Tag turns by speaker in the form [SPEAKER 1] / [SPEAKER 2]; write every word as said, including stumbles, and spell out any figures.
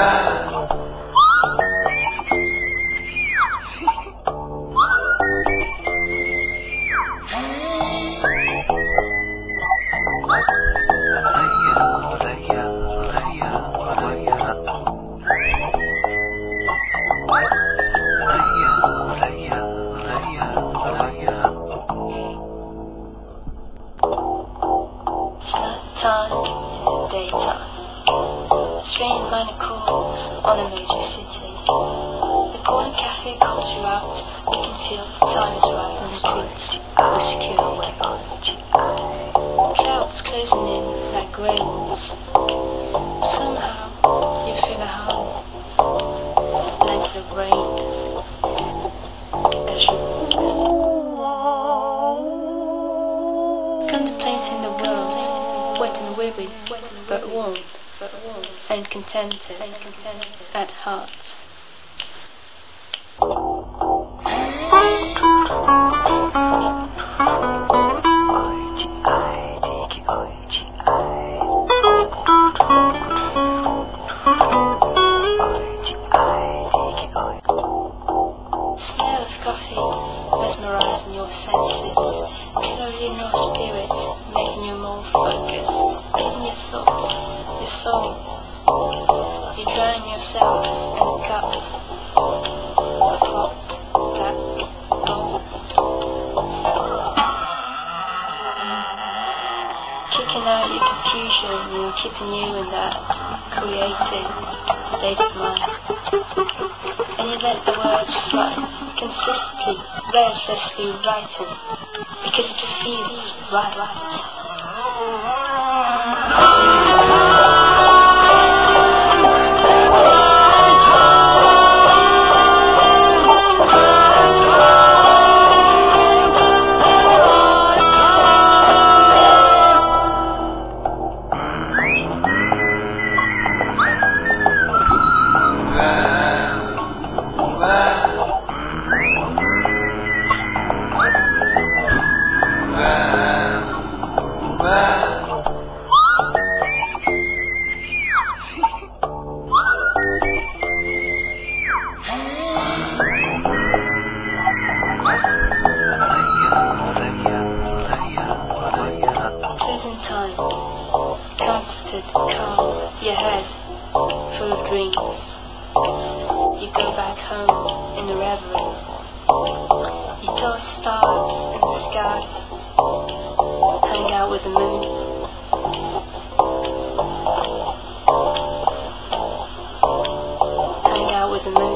[SPEAKER 1] Time in the daytime. The train liner calls on a major city. The corner cafe calls you out. You can feel the time is right on the streets with security. Clouds closing in like grey walls. Somehow you feel at home. A blanket of rain as you contemplating the world. Wet and weary, but warm, but warm, and contented, and contented at heart. The smell of coffee mesmerizing your senses, clothing your spirit, making you more focused, leading your thoughts, your soul. You drown yourself in a cup of hot, black gold. Kicking out your confusion and keeping you in that creative state of mind. And you let the words fly, consistently, relentlessly writing, because it feels right. Closing time, comforted, calm, your head full of dreams. You go back home in a reverie. You toss stars in the sky, hang out with the moon. Hang out with the moon.